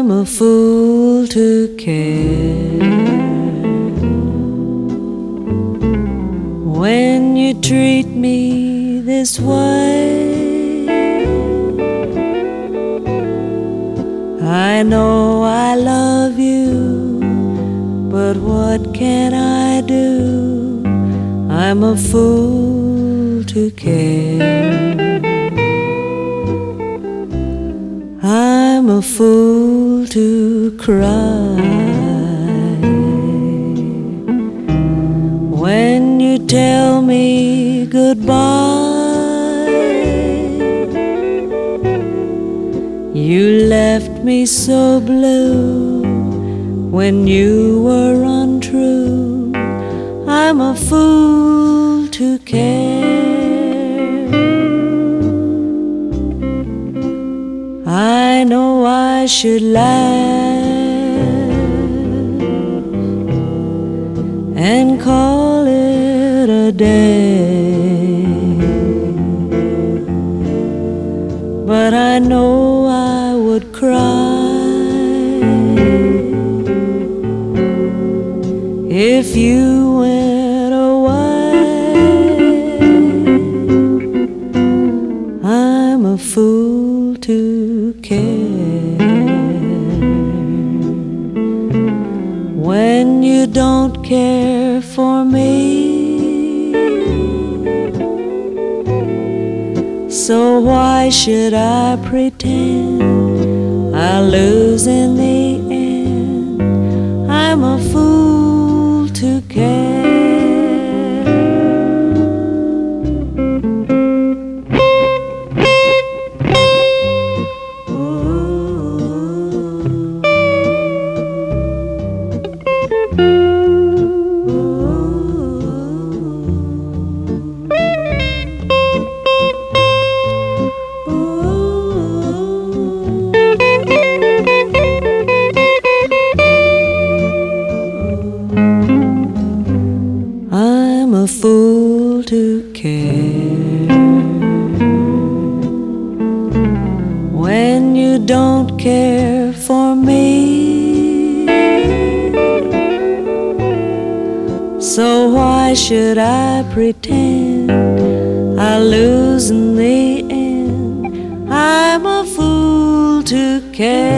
I'm a fool to care when you treat me this way. I know I love you, but what can I do? I'm a fool to care. I'm a fool to cry when you tell me goodbye. You left me so blue when you were untrue. I'm a fool to care. I know I should laugh and call it a day, but I know I would cry if you went away. I'm a fool to care when you don't care for me. So why should I pretend I'll lose in the end? I'm a fool to care. I'm a fool to care when you don't care for me. So why should I pretend I'll lose in the end? I'm a fool to care.